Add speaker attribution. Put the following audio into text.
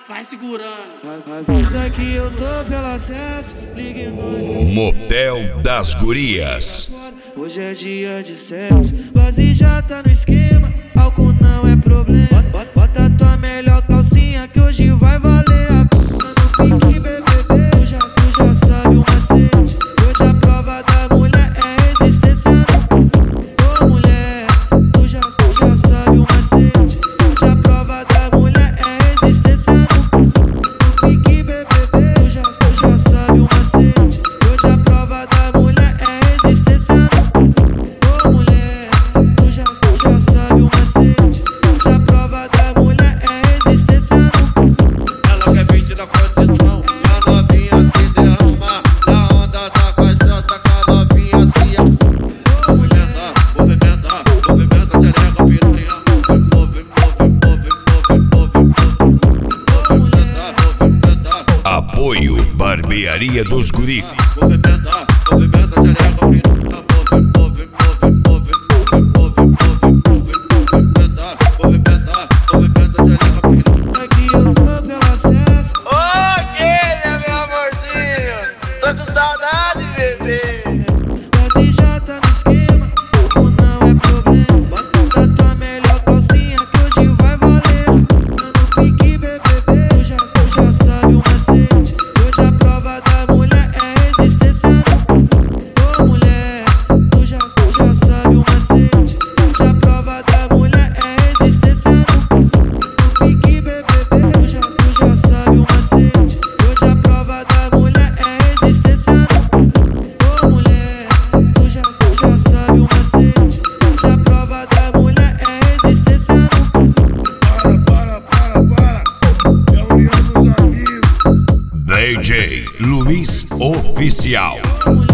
Speaker 1: vai segurando.
Speaker 2: Avisa que eu tô pelo acesso, ligue nós.
Speaker 3: Motel das Gurias.
Speaker 2: Hoje é dia de sexo, base já tá no esquema, álcool não é problema. Bota tua melhor calcinha que hoje vai valer a pena. No pique BBB, tu já sabe o macete. Hoje a prova da mulher é resistência no cacete. Ô mulher, tu já sabe o macete. Hoje a prova da mulher é resistência no cacete. No pique BBB, tu já sabe o macete. Hoje a prova da mulher é resistência no cacete. Ô mulher, tu já sabe o macete. Hoje a prova da mulher é resistência no cacete.
Speaker 4: Ela quer 20 na condição e a novinha se derrama. Na onda da cachaça que a novinha se assume. Movimenta, xereca, piranha.
Speaker 3: Apoio Barbearia dos Guri.
Speaker 4: Movimenta, xereca, piranha. Movimenta, xereca, piranha.
Speaker 2: Aqui eu tô pelo acesso.
Speaker 5: Ô, Guilherme, meu amorzinho, tô com saudade, bebê.
Speaker 2: Base já tá no esquema, álcool não é problema. Bota tua melhor calcinha que hoje vai valer. No pique BBB, tu já sabe o macete. Hoje a prova da mulher é resistência no cacete. Ô mulher, tu já sabe o macete. Hoje a prova da mulher é resistência no cacete. No pique BBB, tu já sabe o macete. Hoje a prova da mulher é resistência no cacete. Ô mulher, tu já sabe o macete. Hoje a prova da mulher é resistência no cacete.
Speaker 4: Para. É a união dos amigos.
Speaker 3: DJ Luiz Oficial.